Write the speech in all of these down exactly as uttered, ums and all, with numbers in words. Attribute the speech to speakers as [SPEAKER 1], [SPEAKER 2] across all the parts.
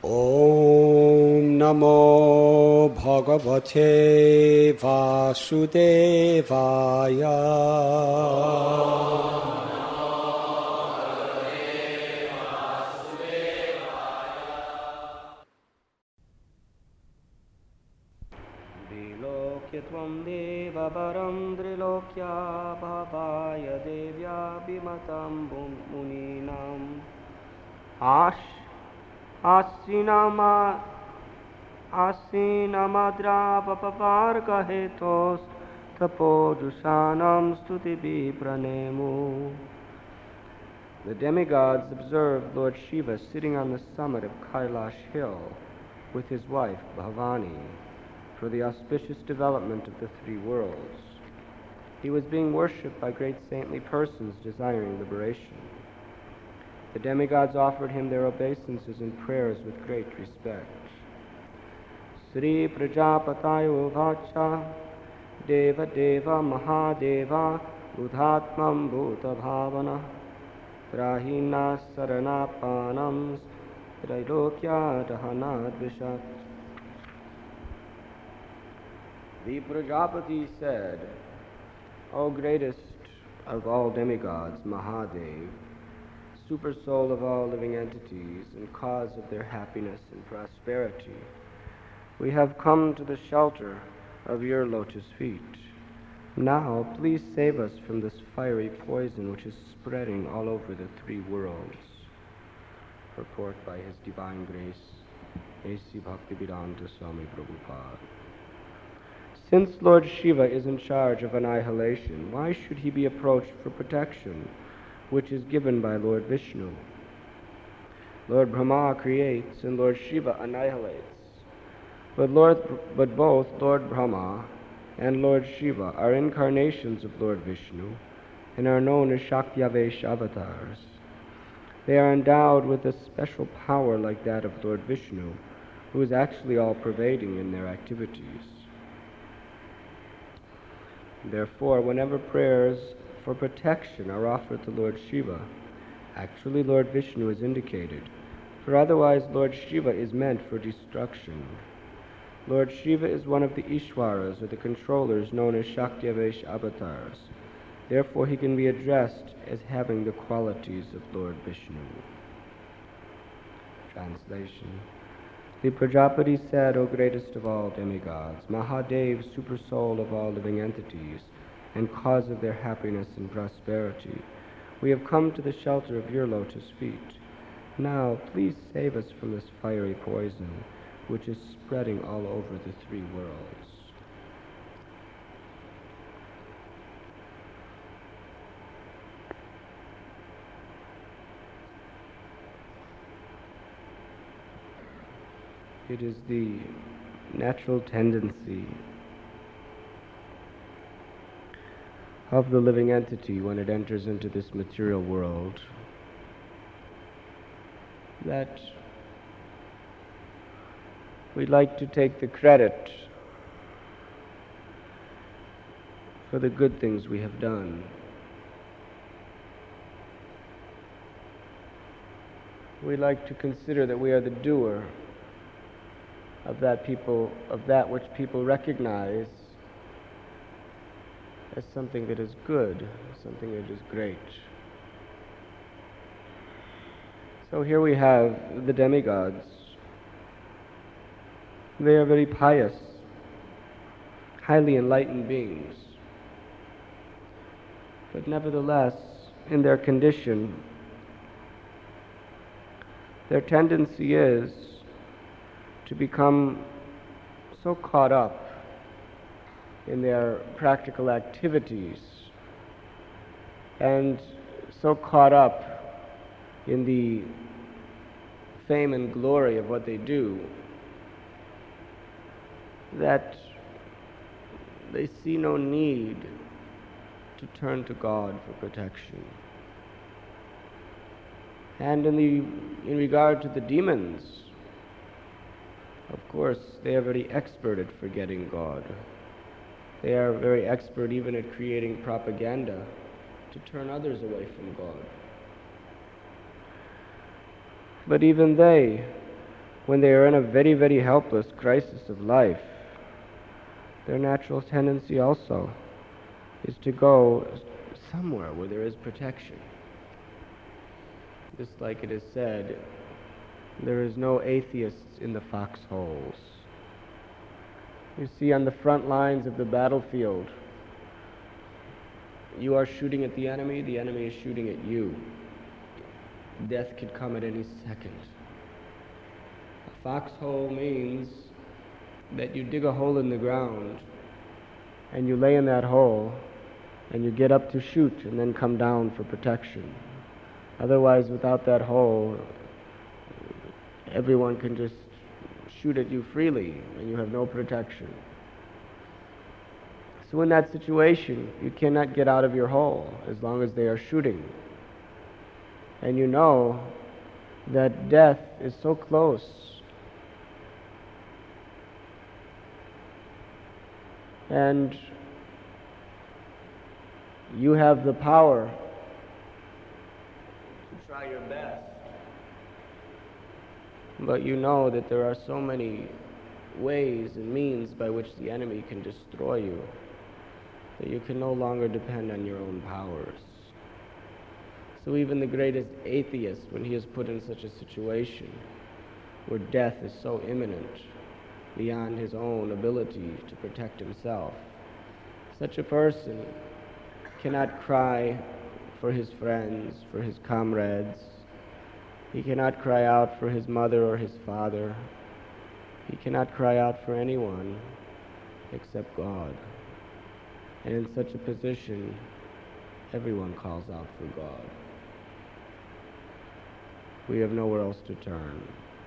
[SPEAKER 1] Om Namo Bhagavate Vasudevaya. Tvam deva param trilokya bhavaya devya bimatam muninam ash asinama asinamadra papavarga hetos tapodusanam stutibi pranemu. The demigods observed Lord Shiva sitting on the summit of Kailash Hill with his wife Bhavani for the auspicious development of the three worlds. He was being worshipped by great saintly persons desiring liberation. The demigods offered him their obeisances and prayers with great respect. Sri Prajapatayo Vacha Deva Deva Mahadeva Udhatmam Bhuta Bhavana Prahina Saranapanams Trailokya Dahanad Vishat. The Prajapati said, O greatest of all demigods, Mahadev, super soul of all living entities and cause of their happiness and prosperity, we have come to the shelter of your lotus feet. Now, please save us from this fiery poison which is spreading all over the three worlds. Purport by His Divine Grace, A C Bhaktivedanta Swami Prabhupada. Since Lord Shiva is in charge of annihilation, why should he be approached for protection, which is given by Lord Vishnu? Lord Brahma creates and Lord Shiva annihilates. But, Lord, but both Lord Brahma and Lord Shiva are incarnations of Lord Vishnu and are known as Shakyavesh avatars. They are endowed with a special power like that of Lord Vishnu, who is actually all-pervading in their activities. Therefore, whenever prayers for protection are offered to Lord Shiva, actually Lord Vishnu is indicated, for otherwise Lord Shiva is meant for destruction. Lord Shiva is one of the Ishwaras, or the controllers, known as Shakyavesh avatars. Therefore, he can be addressed as having the qualities of Lord Vishnu. Translation. The Prajapati said, O greatest of all demigods, Mahadev, super soul of all living entities, and cause of their happiness and prosperity, we have come to the shelter of your lotus feet. Now, please save us from this fiery poison, which is spreading all over the three worlds. It is the natural tendency of the living entity when it enters into this material world that we like to take the credit for the good things we have done. We like to consider that we are the doer of that people, of that which people recognize as something that is good, something that is great. So here we have the demigods. They are very pious, highly enlightened beings. But nevertheless, in their condition, their tendency is to become so caught up in their practical activities and so caught up in the fame and glory of what they do that they see no need to turn to God for protection. And in the in regard to the demons, of course, they are very expert at forgetting God. They are very expert even at creating propaganda to turn others away from God. But even they when they are in a very, very helpless crisis of life, their natural tendency also is to go somewhere where there is protection. Just like it is said, there is no atheists in the foxholes. You see, on the front lines of the battlefield, you are shooting at the enemy, the enemy is shooting at you. Death could come at any second. A foxhole means that you dig a hole in the ground and you lay in that hole and you get up to shoot and then come down for protection. Otherwise, without that hole, everyone can just shoot at you freely and you have no protection. So in that situation, you cannot get out of your hole as long as they are shooting. And you know that death is so close. And you have the power to try your best. But you know that there are so many ways and means by which the enemy can destroy you that you can no longer depend on your own powers. So even the greatest atheist, when he is put in such a situation where death is so imminent, beyond his own ability to protect himself, such a person cannot cry for his friends, for his comrades. He cannot cry out for his mother or his father. He cannot cry out for anyone except God. And in such a position, everyone calls out for God. We have nowhere else to turn.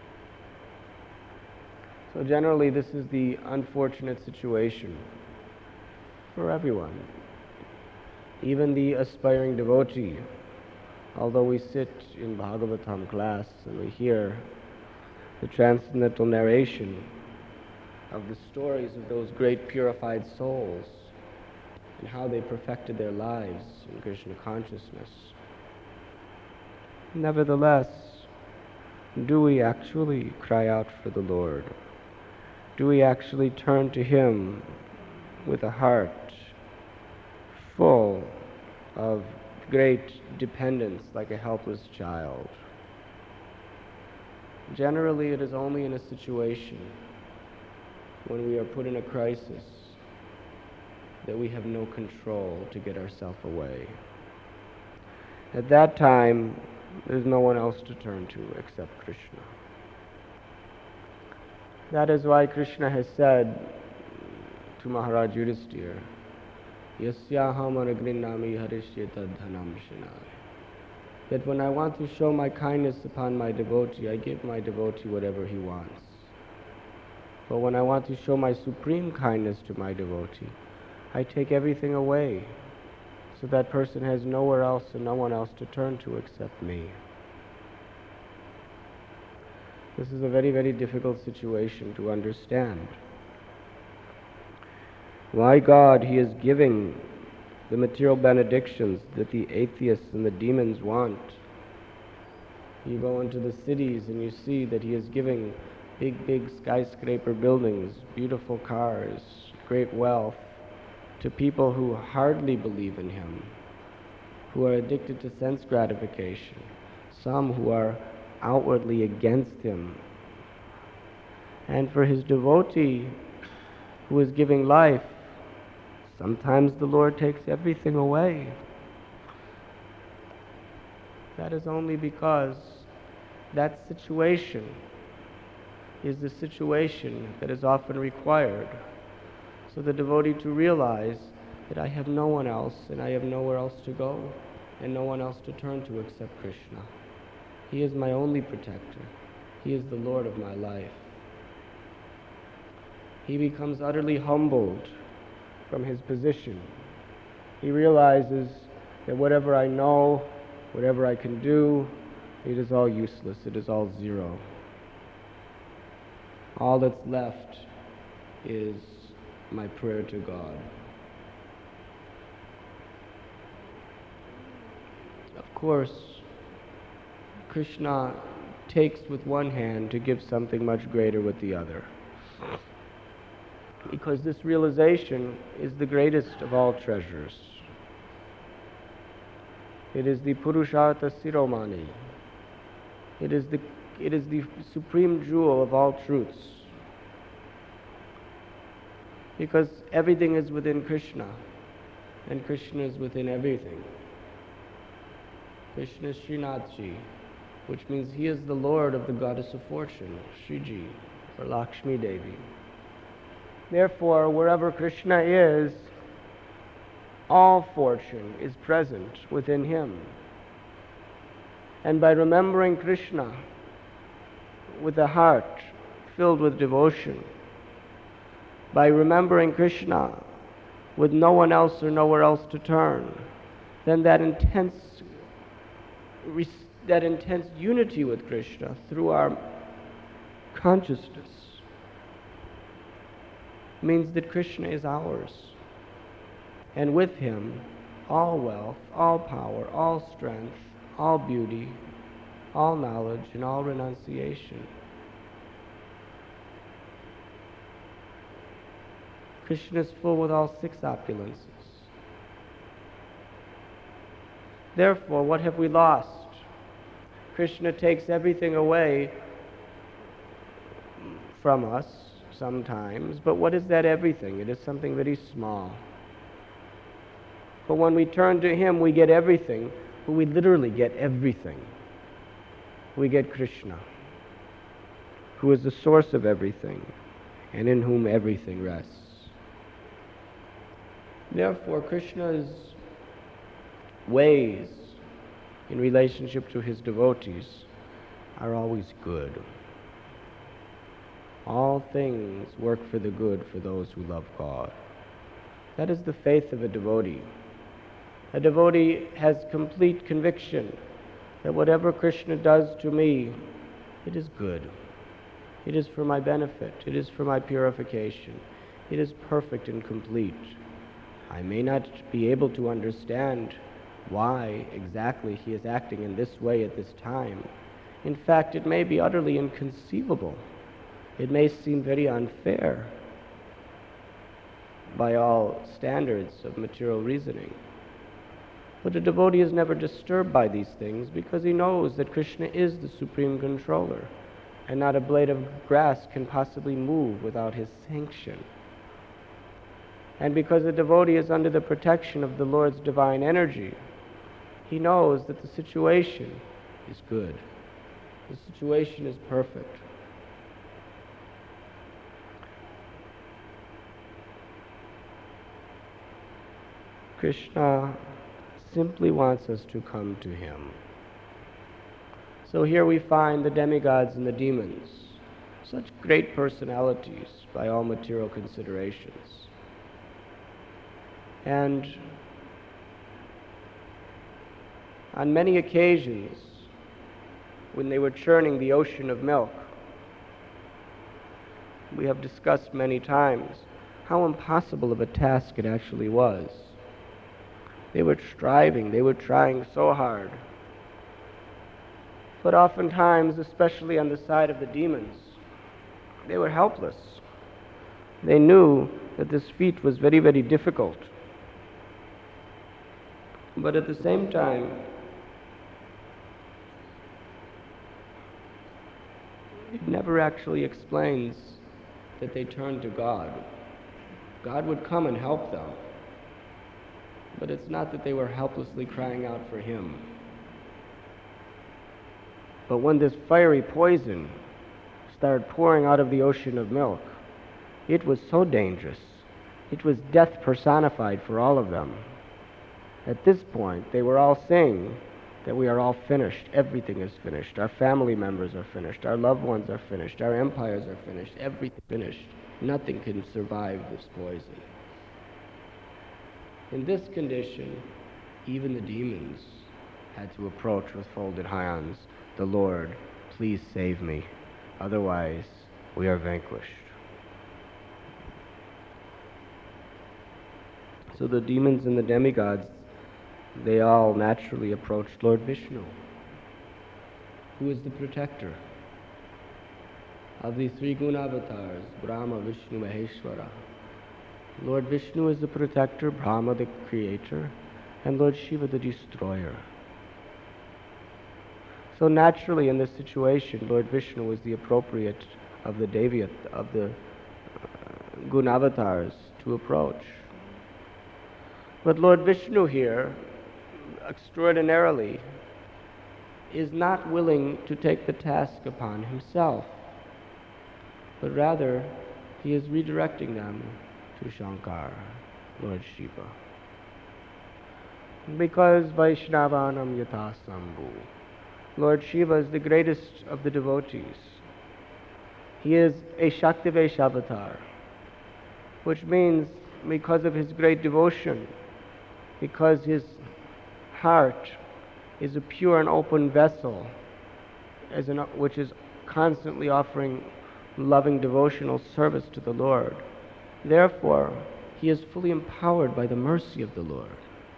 [SPEAKER 1] So generally, this is the unfortunate situation for everyone. Even the aspiring devotee, although we sit in Bhagavatam class and we hear the transcendental narration of the stories of those great purified souls and how they perfected their lives in Krishna consciousness, nevertheless, do we actually cry out for the Lord? Do we actually turn to Him with a heart full of great dependence like a helpless child? Generally, it is only in a situation when we are put in a crisis that we have no control to get ourselves away. At that time, there's no one else to turn to except Krishna. That is why Krishna has said to Maharaj Yudhisthira, Yasyaham anagrinami harishyeta dhanam shinai. That when I want to show my kindness upon my devotee, I give my devotee whatever he wants. But when I want to show my supreme kindness to my devotee, I take everything away, so that person has nowhere else and no one else to turn to except me. This is a very, very difficult situation to understand. Why God, He is giving the material benedictions that the atheists and the demons want. You go into the cities and you see that He is giving big, big skyscraper buildings, beautiful cars, great wealth to people who hardly believe in Him, who are addicted to sense gratification, some who are outwardly against Him. And for His devotee who is giving life, sometimes the Lord takes everything away. That is only because that situation is the situation that is often required. So the devotee to realize that I have no one else and I have nowhere else to go and no one else to turn to except Krishna. He is my only protector. He is the Lord of my life. He becomes utterly humbled from his position. He realizes that whatever I know, whatever I can do, it is all useless, it is all zero. All that's left is my prayer to God. Of course, Krishna takes with one hand to give something much greater with the other. Because this realization is the greatest of all treasures. It is the Purushartha Siromani. It is the, it is the supreme jewel of all truths. Because everything is within Krishna, and Krishna is within everything. Krishna is Srinathji, which means he is the Lord of the goddess of fortune, Shriji, or Lakshmi Devi. Therefore, wherever Krishna is, all fortune is present within him. And by remembering Krishna with a heart filled with devotion, by remembering Krishna with no one else or nowhere else to turn, then that intense, that intense unity with Krishna through our consciousness means that Krishna is ours. And with him, all wealth, all power, all strength, all beauty, all knowledge, and all renunciation. Krishna is full with all six opulences. Therefore, what have we lost? Krishna takes everything away from us sometimes, but what is that everything? It is something very small. But when we turn to him, we get everything, but we literally get everything. We get Krishna, who is the source of everything, and in whom everything rests. Therefore, Krishna's ways in relationship to his devotees are always good. All things work for the good for those who love God. That is the faith of a devotee. A devotee has complete conviction that whatever Krishna does to me, it is good. It is for my benefit. It is for my purification. It is perfect and complete. I may not be able to understand why exactly he is acting in this way at this time. In fact, it may be utterly inconceivable. It may seem very unfair by all standards of material reasoning. But a devotee is never disturbed by these things because he knows that Krishna is the supreme controller, and not a blade of grass can possibly move without his sanction. And because a devotee is under the protection of the Lord's divine energy, he knows that the situation is good. The situation is perfect. Krishna simply wants us to come to him. So here we find the demigods and the demons, such great personalities by all material considerations. And on many occasions, when they were churning the ocean of milk, we have discussed many times how impossible of a task it actually was. They were striving, they were trying so hard. But oftentimes, especially on the side of the demons, they were helpless. They knew that this feat was very, very difficult. But at the same time, it never actually explains that they turned to God. God would come and help them. But it's not that they were helplessly crying out for him. But when this fiery poison started pouring out of the ocean of milk, it was so dangerous. It was death personified for all of them. At this point, they were all saying that we are all finished. Everything is finished. Our family members are finished. Our loved ones are finished. Our empires are finished. Everything finished. Nothing can survive this poison. In this condition, even the demons had to approach with folded hands, the Lord, please save me. Otherwise, we are vanquished. So the demons and the demigods, they all naturally approached Lord Vishnu. who is the protector of the three guna avatars, Brahma, Vishnu, Maheshwara. Lord Vishnu is the protector, Brahma the creator, and Lord Shiva the destroyer. So naturally in this situation, Lord Vishnu is the appropriate of the Devi, of the uh, guna avatars to approach. But Lord Vishnu here, extraordinarily, is not willing to take the task upon himself, but rather he is redirecting them to Shankar, Lord Shiva. Because Vaishnavanam Yatha Sambhu, Lord Shiva is the greatest of the devotees. He is a Shaktivesh avatar, which means because of his great devotion, because his heart is a pure and open vessel, as an, which is constantly offering loving devotional service to the Lord. Therefore, he is fully empowered by the mercy of the Lord.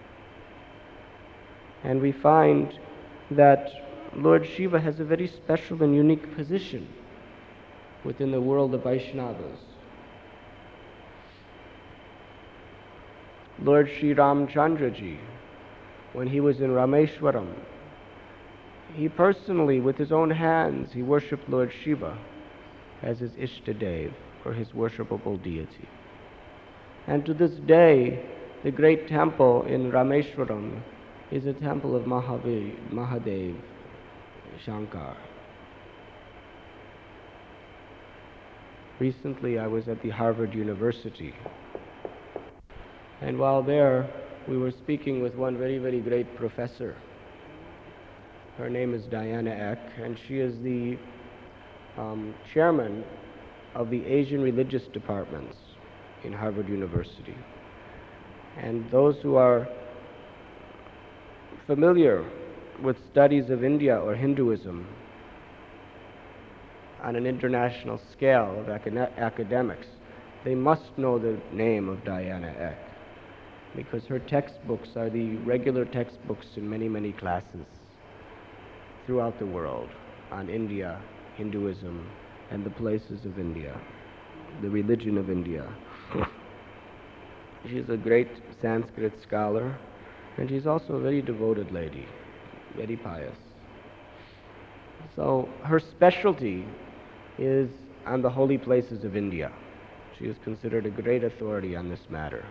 [SPEAKER 1] And we find that Lord Shiva has a very special and unique position within the world of Vaishnavas. Lord Sri Ramchandraji, when he was in Rameshwaram, he personally, with his own hands, he worshipped Lord Shiva as his Ishtadev, or his worshipable deity. And to this day, the great temple in Rameshwaram is a temple of Mahavi, Mahadev, Shankar. Recently I was at the Harvard University, and while there we were speaking with one very, very great professor. Her name is Diana Eck, and she is the um, chairman of the Asian religious departments in Harvard University. And those who are familiar with studies of India or Hinduism on an international scale of acad- academics, they must know the name of Diana Eck, because her textbooks are the regular textbooks in many, many classes throughout the world on India, Hinduism, and the places of India, the religion of India. She's a great Sanskrit scholar, and she's also a very devoted lady, very pious. So her specialty is on the holy places of India. She is considered a great authority on this matter.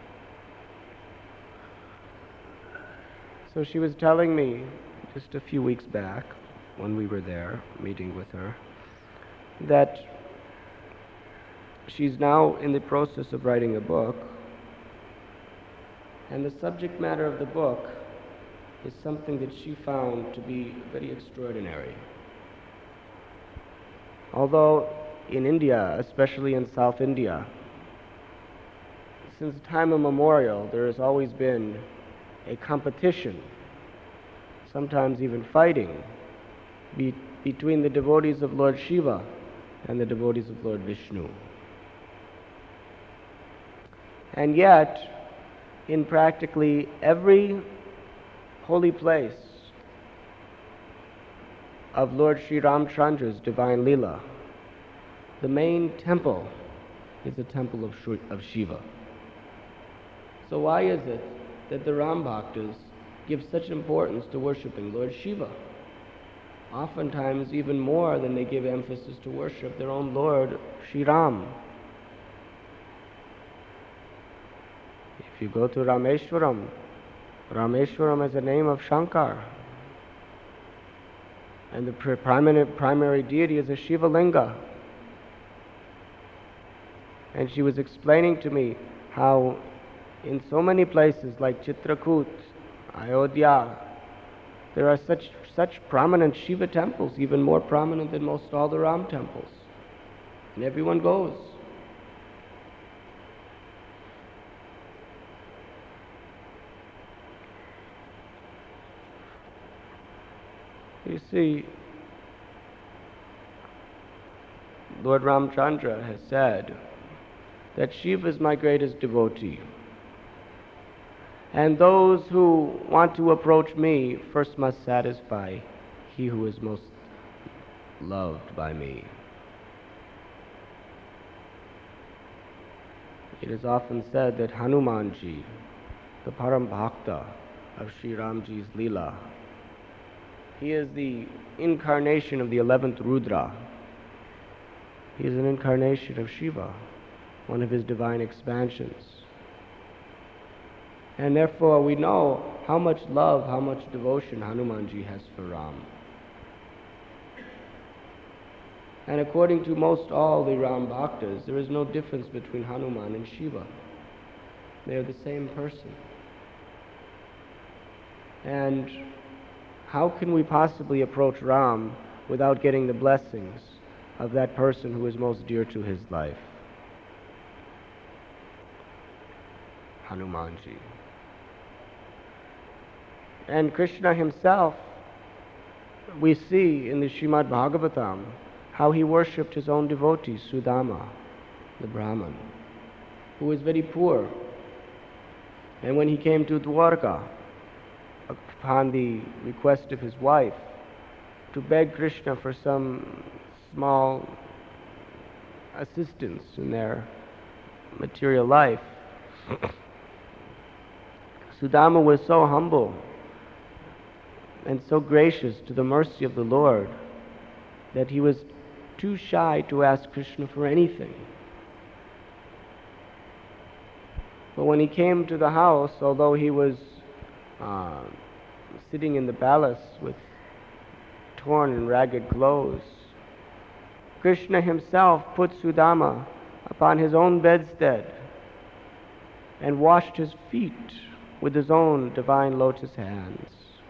[SPEAKER 1] So she was telling me just a few weeks back, when we were there meeting with her, that she's now in the process of writing a book, and the subject matter of the book is something that she found to be very extraordinary. Although in India, especially in South India, since time immemorial, there has always been a competition, sometimes even fighting, be, between the devotees of Lord Shiva and the devotees of Lord Vishnu. And yet, in practically every holy place of Lord Sri Ramchandra's divine Leela, the main temple is the temple of, Shri, of Shiva. So why is it that the Ram Bhaktas give such importance to worshipping Lord Shiva? Oftentimes even more than they give emphasis to worship their own Lord, Sri Ram. If you go to Rameshwaram, Rameshwaram is the name of Shankar. And the primary, primary deity is a Shiva Linga. And she was explaining to me how in so many places like Chitrakoot, Ayodhya, there are such, such prominent Shiva temples, even more prominent than most all the Ram temples. And everyone goes. You see, Lord Ramchandra has said that Shiva is my greatest devotee. And those who want to approach me first must satisfy he who is most loved by me. It is often said that Hanumanji, the Param Bhakta of Sri Ramji's Leela, he is the incarnation of the eleventh Rudra. He is an incarnation of Shiva, one of his divine expansions. And therefore we know how much love, how much devotion Hanumanji has for Ram. And according to most all the Ram Bhaktas, there is no difference between Hanuman and Shiva. They are the same person. And how can we possibly approach Ram without getting the blessings of that person who is most dear to his life? Hanumanji. And Krishna himself, we see in the Srimad Bhagavatam how he worshipped his own devotee, Sudama, the Brahman, who was very poor. And when he came to Dwarka, upon the request of his wife, to beg Krishna for some small assistance in their material life, Sudama was so humble and so gracious to the mercy of the Lord that he was too shy to ask Krishna for anything. But when he came to the house, although he was uh, sitting in the palace with torn and ragged clothes, Krishna himself put Sudama upon his own bedstead and washed his feet with his own divine lotus hands.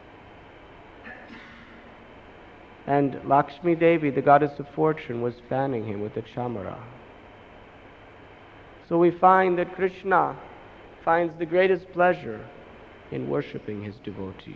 [SPEAKER 1] And Lakshmi Devi, the goddess of fortune, was fanning him with a chamara. So we find that Krishna finds the greatest pleasure in worshipping his devotees.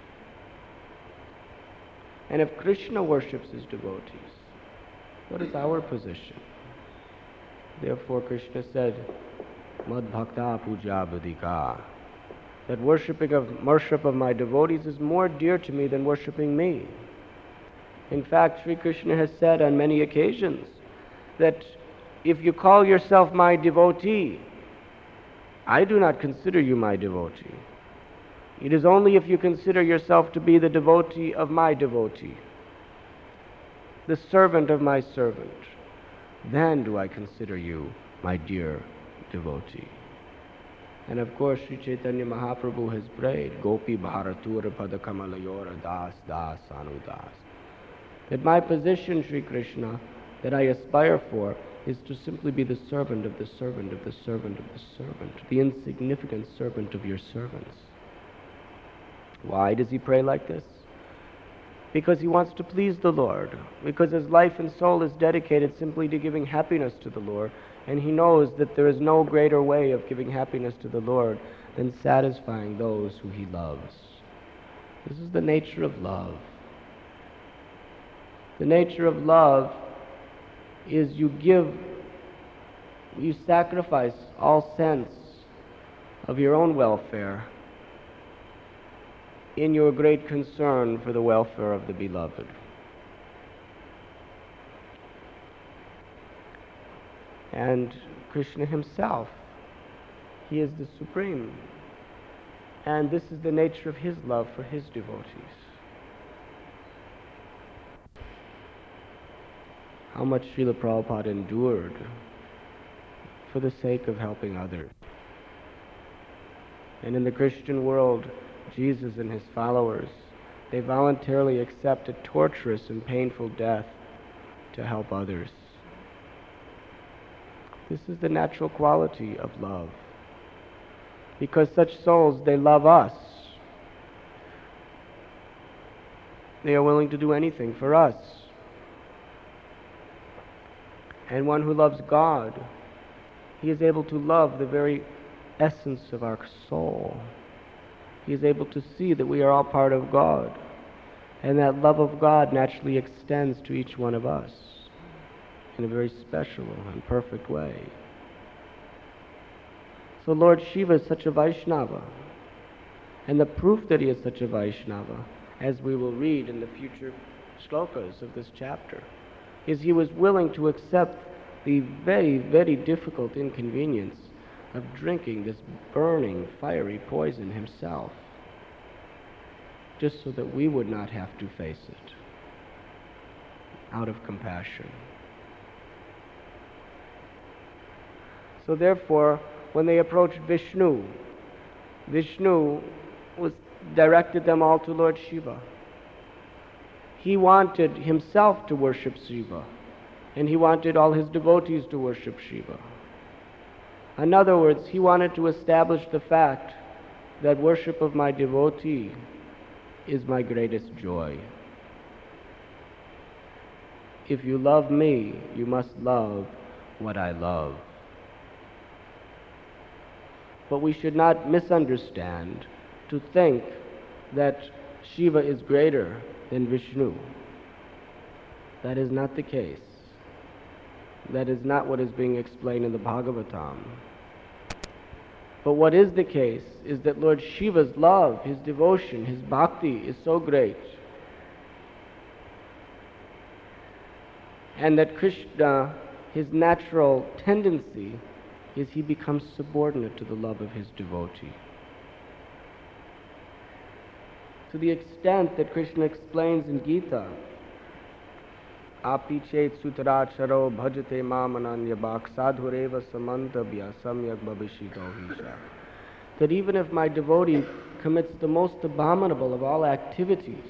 [SPEAKER 1] And if Krishna worships his devotees, what is our position? Therefore Krishna said, Mad Bhakta Puja Badika, that worshipping of worship of my devotees is more dear to me than worshipping me. In fact, Sri Krishna has said on many occasions that if you call yourself my devotee, I do not consider you my devotee. It is only if you consider yourself to be the devotee of my devotee, the servant of my servant, then do I consider you my dear devotee. And of course, Sri Chaitanya Mahaprabhu has prayed, Gopi Bharatur Padakamalayora Das Das Anudas, that my position, Sri Krishna, that I aspire for is to simply be the servant of the servant of the servant of the servant, the insignificant servant of your servants. Why does he pray like this? Because he wants to please the Lord, because his life and soul is dedicated simply to giving happiness to the Lord, and he knows that there is no greater way of giving happiness to the Lord than satisfying those who he loves. This is the nature of love. The nature of love is you give, you sacrifice all sense of your own welfare in your great concern for the welfare of the beloved. And Krishna himself, he is the supreme. And this is the nature of his love for his devotees. How much Srila Prabhupada endured for the sake of helping others. And in the Christian world, Jesus and his followers, they voluntarily accept a torturous and painful death to help others. This is the natural quality of love. Because such souls, they love us. They are willing to do anything for us. And one who loves God, he is able to love the very essence of our soul. He is able to see that we are all part of God. And that love of God naturally extends to each one of us in a very special and perfect way. So Lord Shiva is such a Vaishnava. And the proof that he is such a Vaishnava, as we will read in the future shlokas of this chapter, is he was willing to accept the very, very difficult inconvenience of drinking this burning, fiery poison himself, just so that we would not have to face it, out of compassion. So therefore, when they approached Vishnu, Vishnu was directed them all to Lord Shiva. He wanted himself to worship Shiva, and he wanted all his devotees to worship Shiva. In other words, he wanted to establish the fact that worship of my devotee is my greatest joy. If you love me, you must love what I love. But we should not misunderstand to think that Shiva is greater than Vishnu. That is not the case. That is not what is being explained in the Bhagavatam. But what is the case is that Lord Shiva's love, his devotion, his bhakti is so great, and that Krishna, his natural tendency is he becomes subordinate to the love of his devotee. To the extent that Krishna explains in Gita, Api chet sutaracharo bhajate mamananya bhak sadhureva samantavya samyak bhavishito hisha. That even if my devotee commits the most abominable of all activities,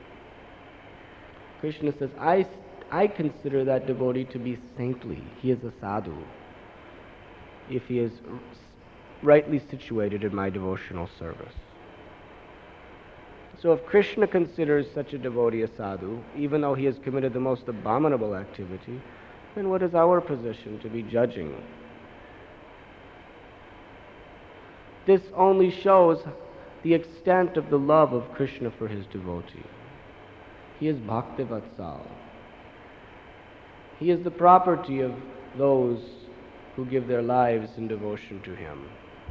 [SPEAKER 1] Krishna says, I, I consider that devotee to be saintly. He is a sadhu, if he is rightly situated in my devotional service. So if Krishna considers such a devotee a sadhu, even though he has committed the most abominable activity, then what is our position to be judging? This only shows the extent of the love of Krishna for his devotee. He is Bhaktivatsal. He is the property of those who give their lives in devotion to him.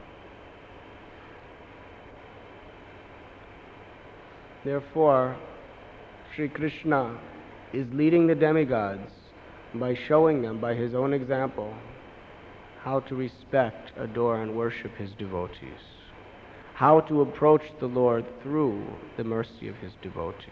[SPEAKER 1] Therefore, Sri Krishna is leading the demigods by showing them, by his own example, how to respect, adore, and worship his devotees, how to approach the Lord through the mercy of his devotees.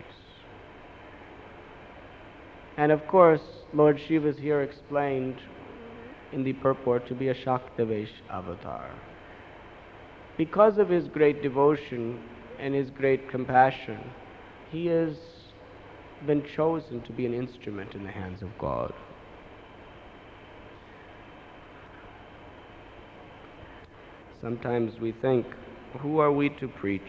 [SPEAKER 1] And of course, Lord Shiva is here explained in the purport to be a Shaktavesh avatar. Because of his great devotion and his great compassion, he has been chosen to be an instrument in the hands of God. Sometimes we think, who are we to preach?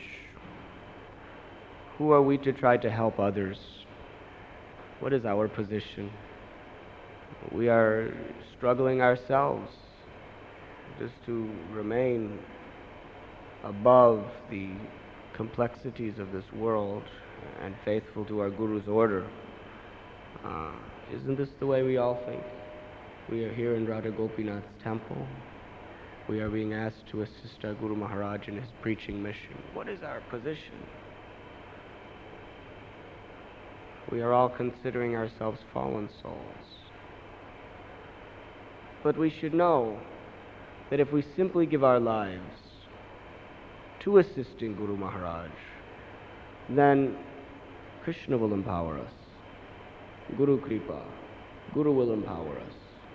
[SPEAKER 1] Who are we to try to help others? What is our position? We are struggling ourselves just to remain above the complexities of this world and faithful to our Guru's order. Uh, isn't this the way we all think? We are here in Radha Gopinath's temple. We are being asked to assist our Guru Maharaj in his preaching mission. What is our position? We are all considering ourselves fallen souls. But we should know that if we simply give our lives to assisting Guru Maharaj, then Krishna will empower us. Guru Kripa, Guru will empower us.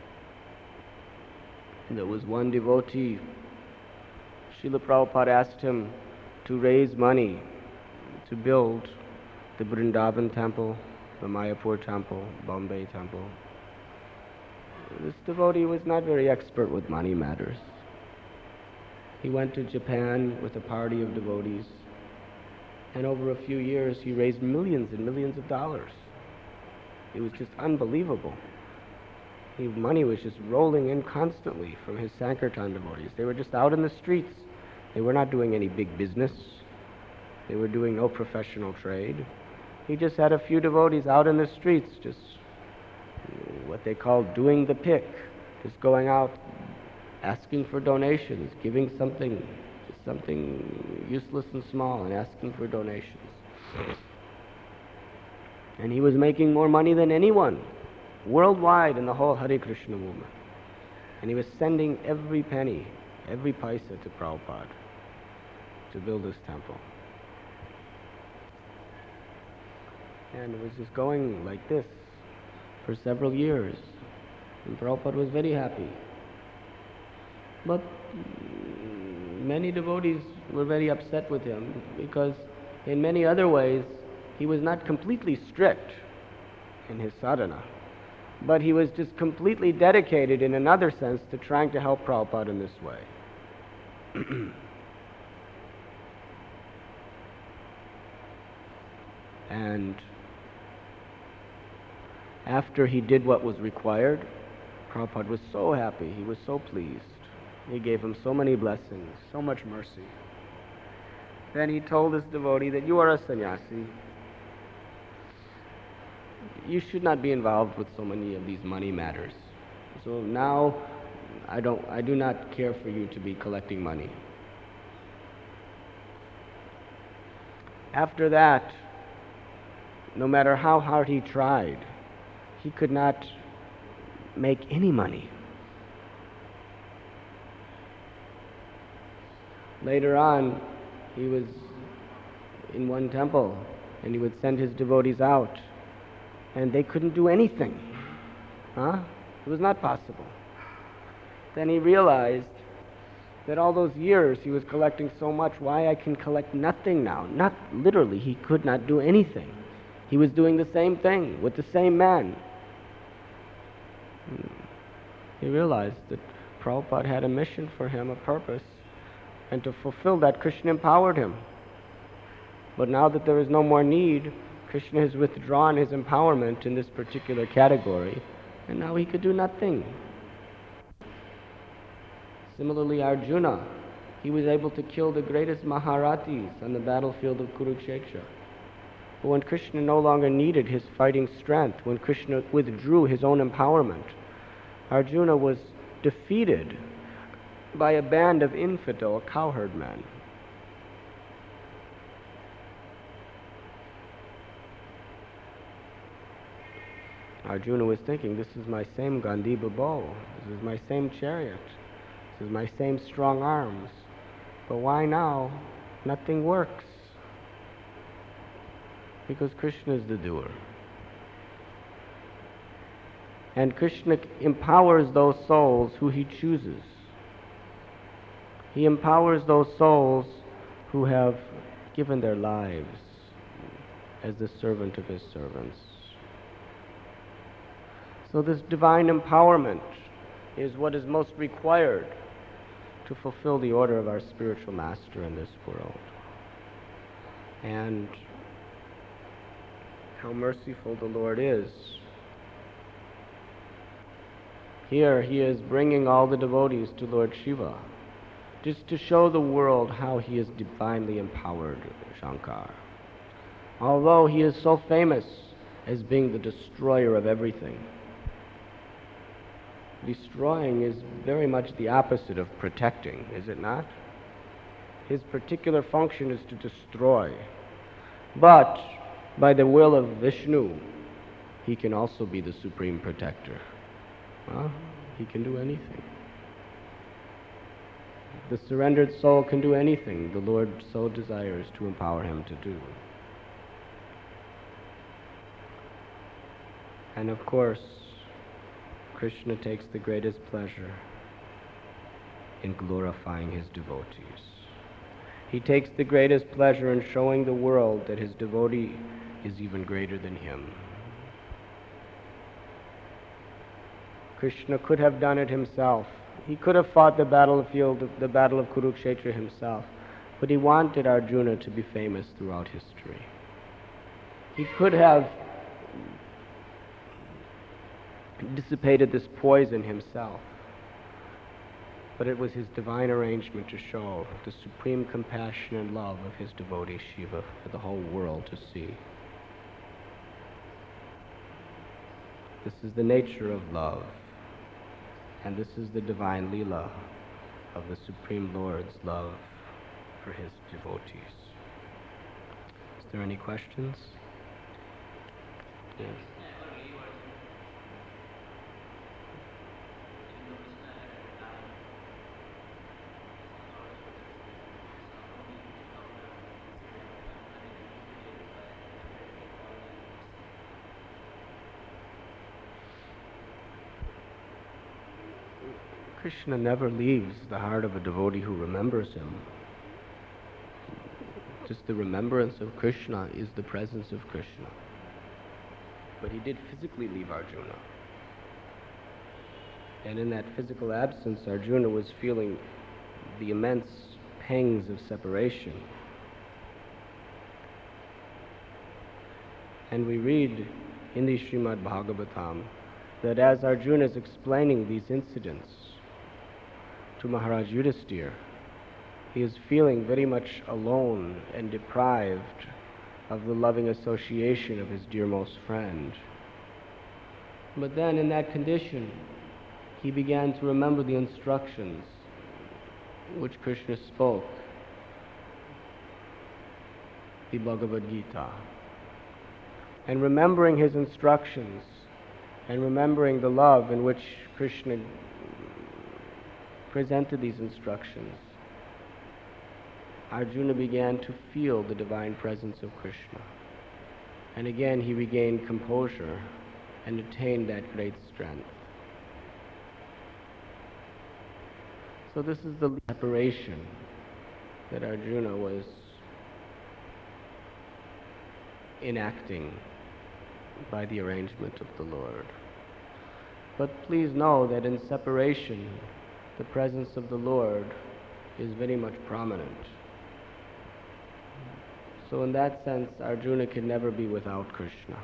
[SPEAKER 1] And there was one devotee, Srila Prabhupada asked him to raise money to build the Vrindavan temple, the Mayapur temple, Bombay temple. This devotee was not very expert with money matters. He went to Japan with a party of devotees, and over a few years he raised millions and millions of dollars. It was just unbelievable. The money was just rolling in constantly from his Sankirtan devotees. They were just out in the streets. They were not doing any big business. They were doing no professional trade. He just had a few devotees out in the streets, just what they call doing the pick, just going out, asking for donations, giving something, just something useless and small, and asking for donations. And he was making more money than anyone worldwide in the whole Hare Krishna movement. And he was sending every penny, every paisa to Prabhupada to build this temple. And it was just going like this for several years. And Prabhupada was very happy. But many devotees were very upset with him because in many other ways he was not completely strict in his sadhana, but he was just completely dedicated in another sense to trying to help Prabhupada in this way. And after he did what was required, Prabhupada was so happy, he was so pleased. He gave him so many blessings, so much mercy. Then he told his devotee that you are a sannyasi. You should not be involved with so many of these money matters. So now I don't I do not care for you to be collecting money. After that, no matter how hard he tried, he could not make any money. Later on, he was in one temple and he would send his devotees out and they couldn't do anything. Huh? It was not possible. Then he realized that all those years he was collecting so much, why I can collect nothing now? Not literally, he could not do anything. He was doing the same thing with the same man. He realized that Prabhupada had a mission for him, a purpose, and to fulfill that, Krishna empowered him. But now that there is no more need, Krishna has withdrawn his empowerment in this particular category, and now he could do nothing. Similarly, Arjuna, he was able to kill the greatest Maharathis on the battlefield of Kurukshetra. But when Krishna no longer needed his fighting strength, when Krishna withdrew his own empowerment, Arjuna was defeated by a band of infidel cowherd men. Arjuna was thinking, this is my same Gandiva bow, this is my same chariot, this is my same strong arms, but why now nothing works? Because Krishna is the doer. And Krishna empowers those souls who he chooses. He empowers those souls who have given their lives as the servant of his servants. So this divine empowerment is what is most required to fulfill the order of our spiritual master in this world. And how merciful the Lord is. Here he is bringing all the devotees to Lord Shiva, just to show the world how he has divinely empowered Shankar. Although he is so famous as being the destroyer of everything, destroying is very much the opposite of protecting, is it not? His particular function is to destroy. But by the will of Vishnu, he can also be the supreme protector. Huh? He can do anything. The surrendered soul can do anything the Lord so desires to empower him to do. And of course, Krishna takes the greatest pleasure in glorifying his devotees. He takes the greatest pleasure in showing the world that his devotee is even greater than him. Krishna could have done it himself. He could have fought the battlefield, the battle of Kurukshetra himself, but he wanted Arjuna to be famous throughout history. He could have dissipated this poison himself, but it was his divine arrangement to show the supreme compassion and love of his devotee Shiva for the whole world to see. This is the nature of love, and this is the divine Leela of the Supreme Lord's love for his devotees. Is there any questions? Yes. Krishna never leaves the heart of a devotee who remembers him. Just the remembrance of Krishna is the presence of Krishna. But he did physically leave Arjuna. And in that physical absence, Arjuna was feeling the immense pangs of separation. And we read in the Srimad Bhagavatam that as Arjuna is explaining these incidents to Maharaj Yudhisthira, he is feeling very much alone and deprived of the loving association of his dearmost friend. But then in that condition, he began to remember the instructions which Krishna spoke, the Bhagavad Gita. And remembering his instructions and remembering the love in which Krishna presented these instructions, Arjuna began to feel the divine presence of Krishna. And again he regained composure and attained that great strength. So this is the separation that Arjuna was enacting by the arrangement of the Lord. But please know that in separation, the presence of the Lord is very much prominent. So in that sense, Arjuna can never be without Krishna.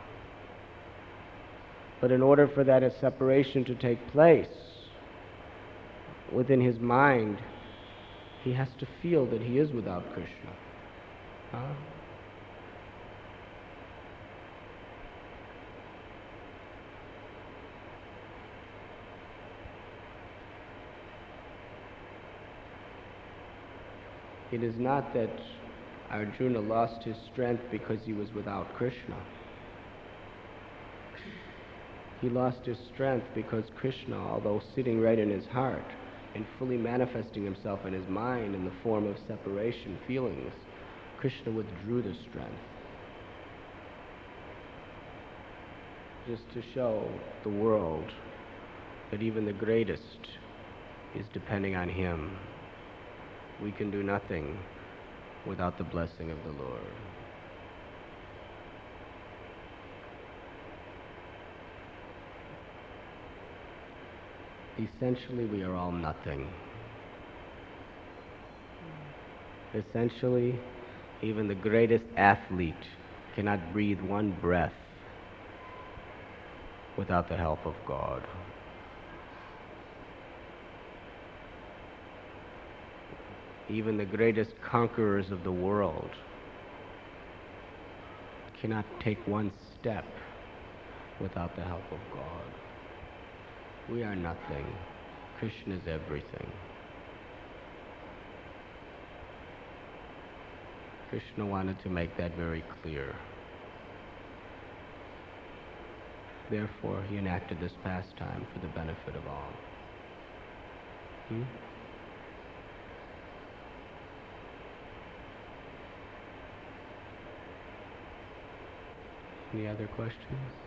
[SPEAKER 1] But in order for that separation to take place within his mind, he has to feel that he is without Krishna. Huh? It is not that Arjuna lost his strength because he was without Krishna. He lost his strength because Krishna, although sitting right in his heart and fully manifesting himself in his mind in the form of separation feelings, Krishna withdrew the strength. Just to show the world that even the greatest is depending on him. We can do nothing without the blessing of the Lord. Essentially, we are all nothing. Essentially, even the greatest athlete cannot breathe one breath without the help of God. Even the greatest conquerors of the world cannot take one step without the help of God. We are nothing. Krishna is everything. Krishna wanted to make that very clear. Therefore, he enacted this pastime for the benefit of all. Hmm? Any other questions?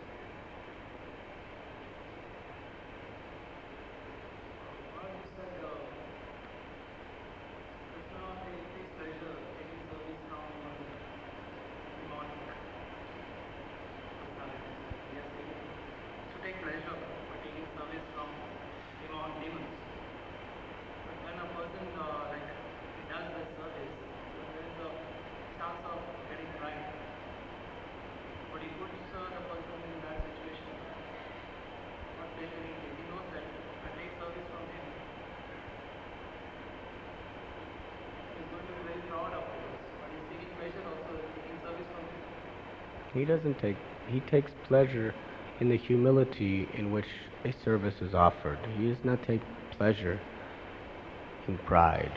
[SPEAKER 1] He doesn't take, he takes pleasure in the humility in which a service is offered. He does not take pleasure in pride.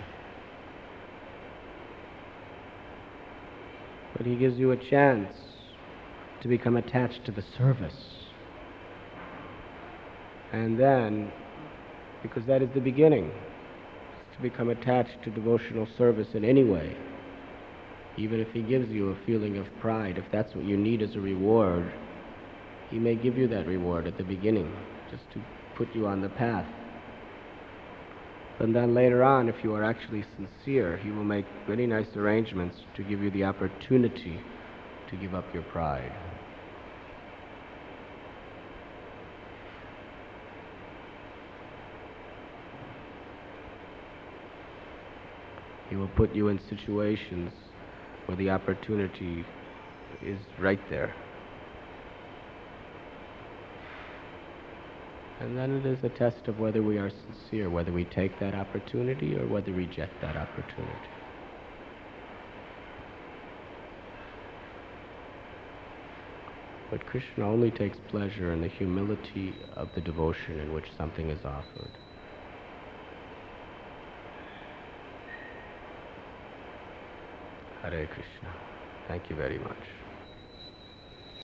[SPEAKER 1] But he gives you a chance to become attached to the service. And then, because that is the beginning, to become attached to devotional service in any way. Even if he gives you a feeling of pride, if that's what you need as a reward, he may give you that reward at the beginning, just to put you on the path. And then later on, if you are actually sincere, he will make very nice arrangements to give you the opportunity to give up your pride. He will put you in situations where the opportunity is right there. And then it is a test of whether we are sincere, whether we take that opportunity or whether we reject that opportunity. But Krishna only takes pleasure in the humility of the devotion in which something is offered. Hare Krishna. Thank you very much.